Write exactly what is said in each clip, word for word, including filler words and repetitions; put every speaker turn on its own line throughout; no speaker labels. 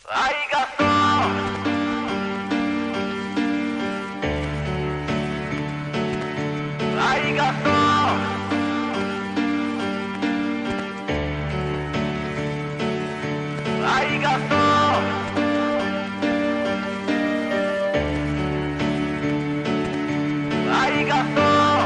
Aí, garçom! Aí, garçom! Aí, garçom! Aí, garçom!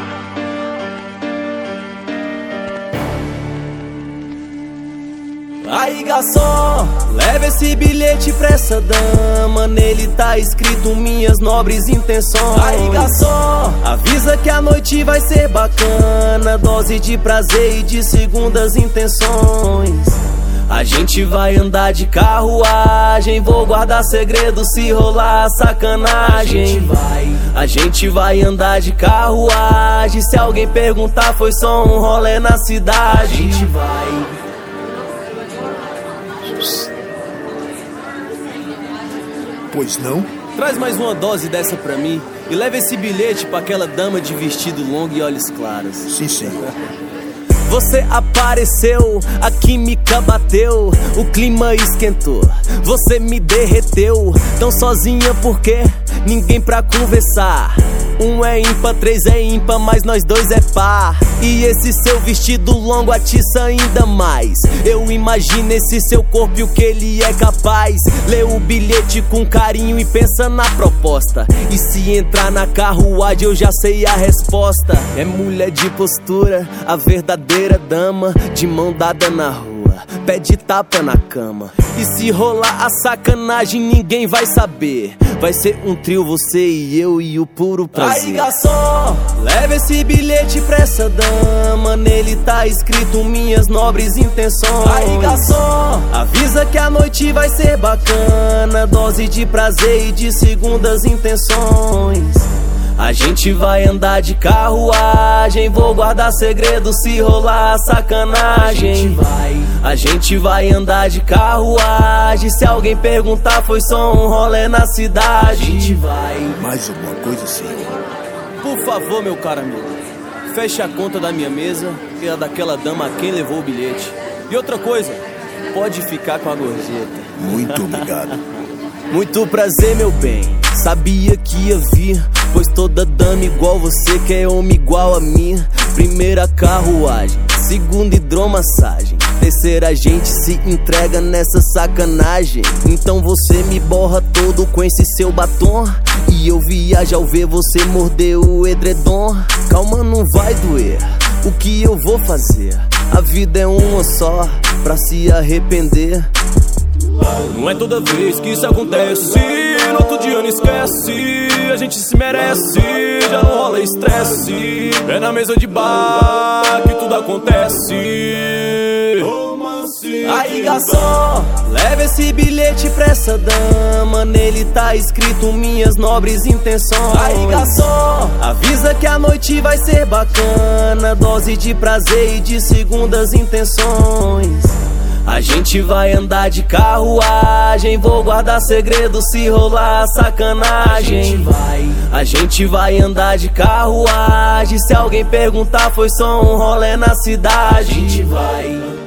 Aí, garçom, leva esse bilhete pra essa dama. Nele tá escrito minhas nobres intenções. Aí, garçom, avisa que a noite vai ser bacana. Dose de prazer e de segundas intenções. A gente vai andar de carruagem. Vou guardar segredo se rolar sacanagem. A gente vai, a gente vai andar de carruagem. Se alguém perguntar, foi só um rolê na cidade. A gente vai.
Pois não?
Traz mais uma dose dessa pra mim e leva esse bilhete pra aquela dama de vestido longo e olhos claros.
Sim, senhor.
Você apareceu, a química bateu, o clima esquentou, você me derreteu. Tão sozinha porque ninguém pra conversar. Um é ímpar, três é ímpar, mas nós dois é par. E esse seu vestido longo atiça ainda mais. Eu imagino esse seu corpo e o que ele é capaz. Lê o bilhete com carinho e pensa na proposta. E se entrar na carruagem eu já sei a resposta. É mulher de postura, a verdadeira dama, de mão dada na rua, pede tapa na cama. E se rolar a sacanagem ninguém vai saber. Vai ser um trio, você e eu e o puro prazer. Aí, garçom, leva esse bilhete pra essa dama. Nele tá escrito minhas nobres intenções. Aí, garçom, avisa que a noite vai ser bacana. Dose de prazer e de segundas intenções. A gente vai andar de carruagem. Vou guardar segredo se rolar sacanagem. A gente vai, a gente vai andar de carruagem. Se alguém perguntar, foi só um rolê na cidade. A gente vai.
Mais alguma coisa, senhor?
Por favor, meu caro amigo, feche a conta da minha mesa e a daquela dama a quem levou o bilhete. E outra coisa, pode ficar com a gorjeta.
Muito obrigado.
Muito prazer, meu bem, sabia que ia vir, pois toda dama igual você quer homem igual a mim. Primeira carruagem, segunda hidromassagem, terceira a gente se entrega nessa sacanagem. Então você me borra todo com esse seu batom e eu viajo ao ver você morder o edredom. Calma, não vai doer, o que eu vou fazer? A vida é uma só, pra se arrepender. Não é toda vez que isso acontece, no outro dia não esquece. A gente se merece, já não rola estresse. É na mesa de bar que tudo acontece. Aí, garçom, leva esse bilhete pra essa dama. Nele tá escrito minhas nobres intenções. Aí, garçom, avisa que a noite vai ser bacana. Dose de prazer e de segundas intenções. A gente vai andar de carruagem. Vou guardar segredo se rolar sacanagem. A gente vai, a gente vai andar de carruagem. Se alguém perguntar, foi só um rolê na cidade. A gente vai.